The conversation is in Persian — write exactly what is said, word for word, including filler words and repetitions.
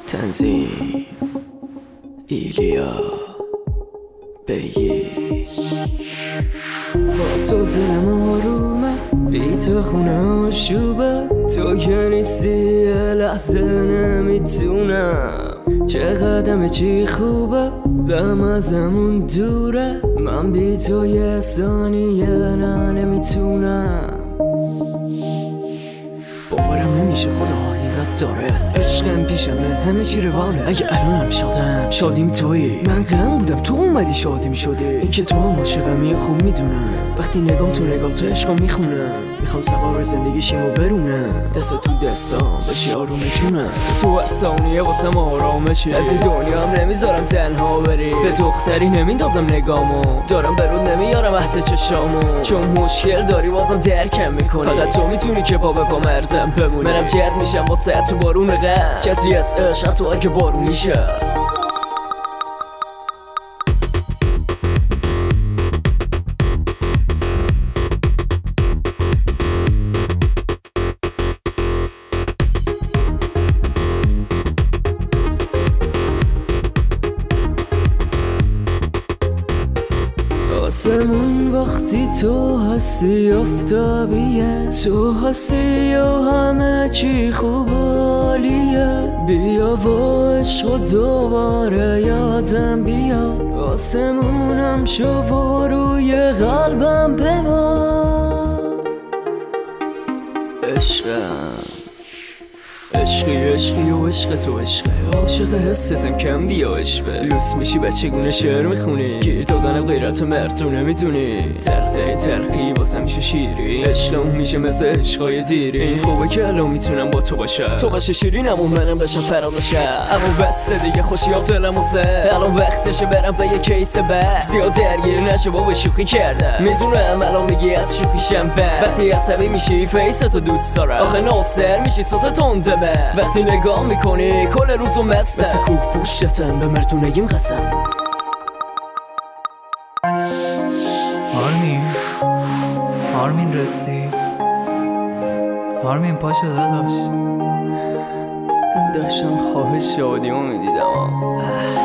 تنظیم ایلیا بیی با تو دلم آرومه، بی تو خونه آشوبه، تو که نیستی یه لحظه نمیتونم. چقدر همه چی خوبه، غم ازمون دوره، من بی تو یه ثانیه نه نمیتونم. باورم نمیشه خدا حقیقت داره، عشقم پیشمه همه چی روانه. اگه الانم شادم شادیم تویی، من غم بودم تو اومدی شادیم شده. این که تو هم عاشقمی خوب میدونم، وقتی نگام تو نگاه تو عشقم میخونم. میخوام سوار زندگیشیمو برونم، دست تو دستام بشی آروم جونم. تو تو هر ثانیه واسم آرامشی، از این دنیا هم نمیذارم تنها بری. به دختری نمیندازم نگامو، دارم برود نمیارم عهد چشامو. چون مشکل داری بازم درکم میکنی، فقط تو میتونی که پا به پا مردم بمونی. منم جد میشم واسه تو بارون غم، چتری از عشق تو اگه بارونی شه. آسمون وقتی تو هستی آفتابیه، تو هستی و همه چی خوب عالیه. بیا و عشق دوباره یادم بیا، آسمونم شو و روی قلبم ببار. عشقم عشقی عشقی و عشق تو عشقه، عاشق حستم کم بیا عشقه. لوس میشی بچگونه شعر میخونی، گیر دادن غیرت مرد تو نمیدونی. تلختری تلخی واسه میشه شیری، عشقم میشه مثل عشقای دیری. این خوبه که الان میتونم با تو باشم، تو باشه شیرینم و منم بشم فراداشم. اما بسته دیگه خوشیاب دلم و سه، الان وقتشه برم به یه کیس بس. زیاد درگیر نشو بابا شوخی کردم، میدونم الان میگی از شوخیشم بد. وقتی عصبی میشی فیستو دوست دارم، آخه ناصر میشی ساز تنده من. وقتی نگاه میکنی کل روزو مسم، مثل کوه پشتتم به مردونگیم قسم. آرمین آرمین رستی؟ آرمین پاشو داداش. داشتم خواه شادیمو میدیدم.